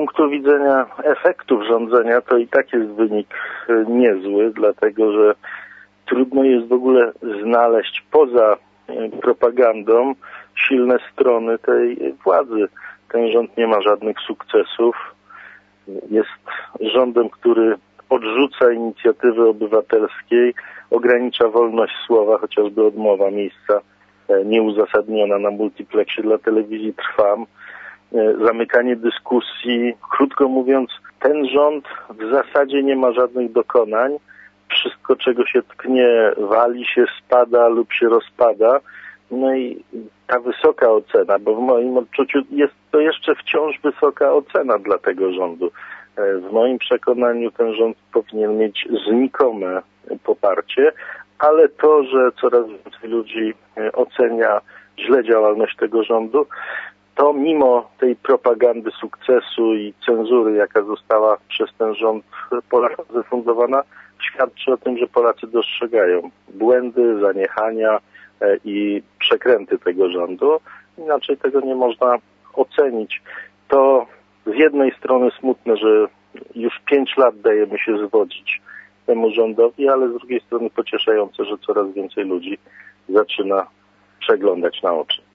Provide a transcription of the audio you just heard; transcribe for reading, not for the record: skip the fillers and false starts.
punktu widzenia efektów rządzenia to i tak jest wynik niezły, dlatego że trudno jest w ogóle znaleźć poza propagandą silne strony tej władzy. Ten rząd nie ma żadnych sukcesów. Jest rządem, który odrzuca inicjatywy obywatelskiej, ogranicza wolność słowa, chociażby odmowa miejsca nieuzasadniona na multiplexie dla telewizji Trwam, zamykanie dyskusji. Krótko mówiąc, ten rząd w zasadzie nie ma żadnych dokonań. Wszystko, czego się tknie, wali się, spada lub się rozpada. No i ta wysoka ocena, bo w moim odczuciu jest to jeszcze wciąż wysoka ocena dla tego rządu. W moim przekonaniu ten rząd powinien mieć znikome poparcie, ale to, że coraz więcej ludzi ocenia źle działalność tego rządu, to mimo tej propagandy sukcesu i cenzury, jaka została przez ten rząd Polakom zafundowana, świadczy o tym, że Polacy dostrzegają błędy, zaniechania i przekręty tego rządu. Inaczej tego nie można ocenić. To z jednej strony smutne, że już 5 lat dajemy się zwodzić temu rządowi, ale z drugiej strony pocieszające, że coraz więcej ludzi zaczyna przeglądać na oczy.